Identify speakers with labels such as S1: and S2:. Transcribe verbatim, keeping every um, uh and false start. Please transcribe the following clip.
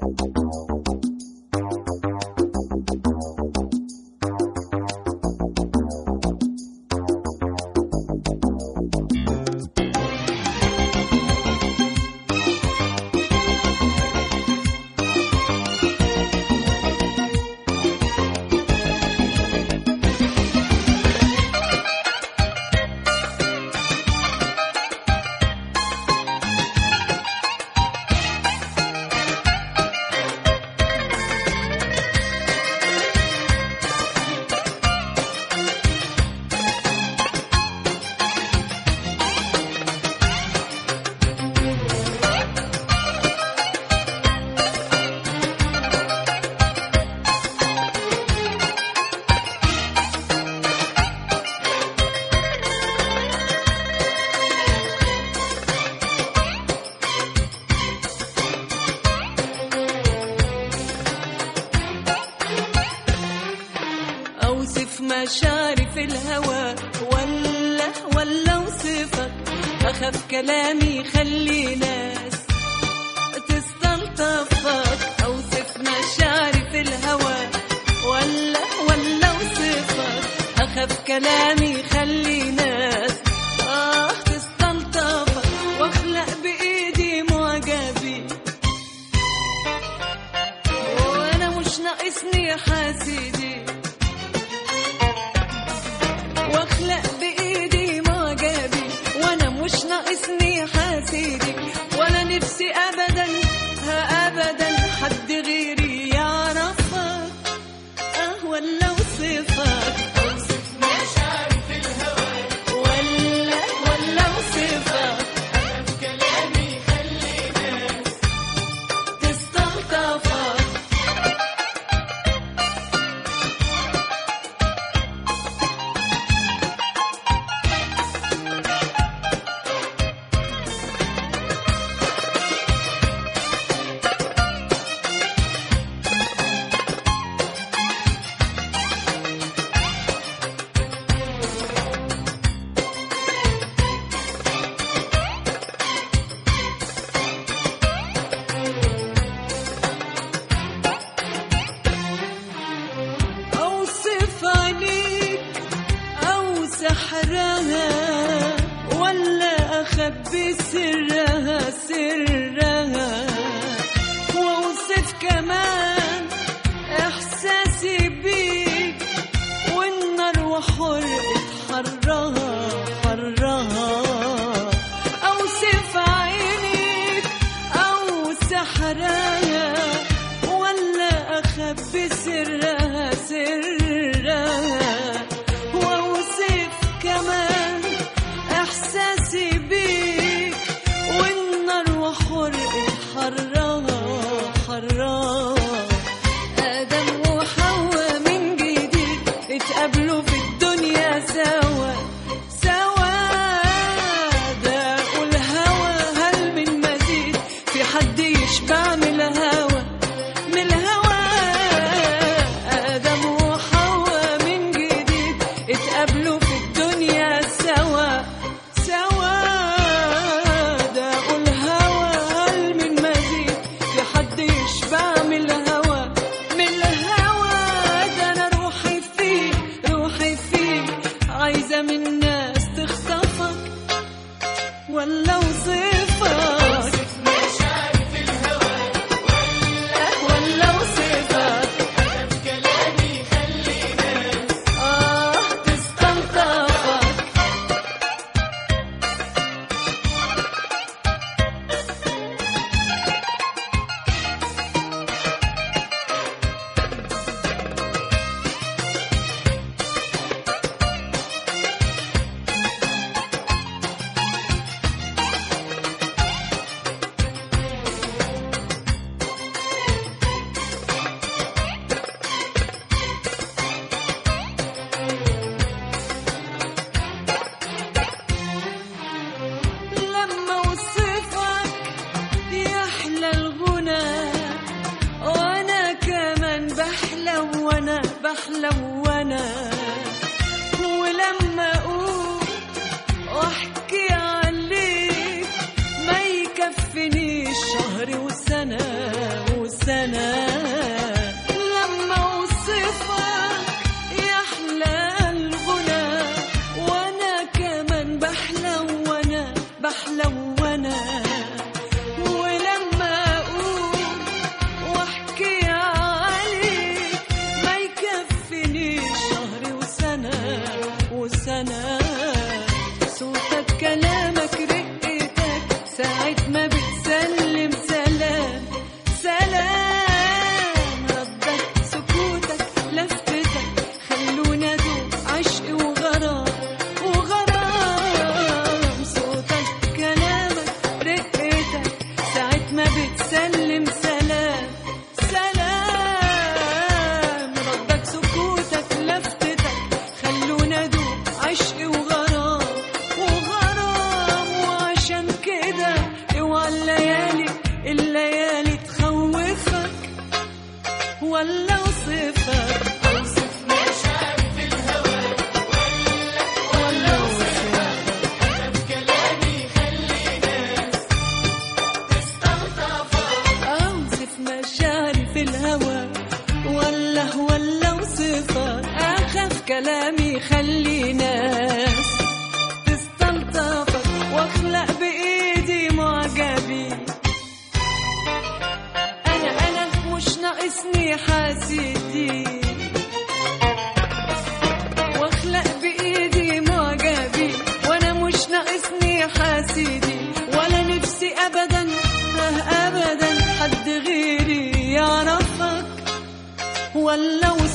S1: مشاعري في الهوى ولا ولا وصفك، أخاف كلامي يخلي ناس تستلطفك. أوصف مشاعري في الهوى ولا ولا وصفك، أخاف كلامي يخلي ناس آه تستلطفك، واخلق بإيدي معجبي وأنا مش ناقصني حاسدي، واخلق بايدي معجبي وانا مش ناقصني حاسدي، ولا نفسي ابدا ها ابدا حد غيري يعرفك اه ولا وصفك. اوصف مشاعري في الهوى ولا ولا وصفك، اخاف كلامي يخلي ناس تستلطفك. سحرها ولا أخبي سرها سرها، وأوصف كمان إحساسي بيك والنار وحرقة حرها حرها. أوصف عينيك أو سحرها ولا أخبي سرها سرها، كمان إحساسي بيك والنار وحرقة حرها حرها. آدم وحواء من جديد اتقابلوا في الدنيا سوا سوا، داقوا الهوى هل من مزيد، في حد يشبع من الهوى من الهوى. آدم وحواء من جديد اتقابلوا في الدنيا سوا سوا، داقوا الهوى هل من مزيد، في حد يشبع من الهوى من الهوى. ده أنا روحي فيك روحي فيك، عايزة من الناس تخطفك ولا وصفك. بحلم وانا ولما اقول واحكي عليك ما يكفنيش شهر وسنه وسنه. كده ساعة ما بتسلم سلام سلام. ردك سكوتك لفتتك خلونا دوب عشق وغرام وغرام. وعشان كده اوعى الليالي الليالي تخوفك ولا اوصفك اوصف مشاعر في الهوى ولا اوصفك كلامي يخلي ناس تستلطفك. اوصف مشاعري في الهوى ولا ولا اوصفك اخاف كلامي يخلي ناس تستلطفك واخلق بايدي معجبين. انا انا مش ناقصني حاسدين واخلق بايدي معجبين. وانا مش ناقصني حاسدين ولا نفسي ابدا ابدا حد غيري يعرفك ولا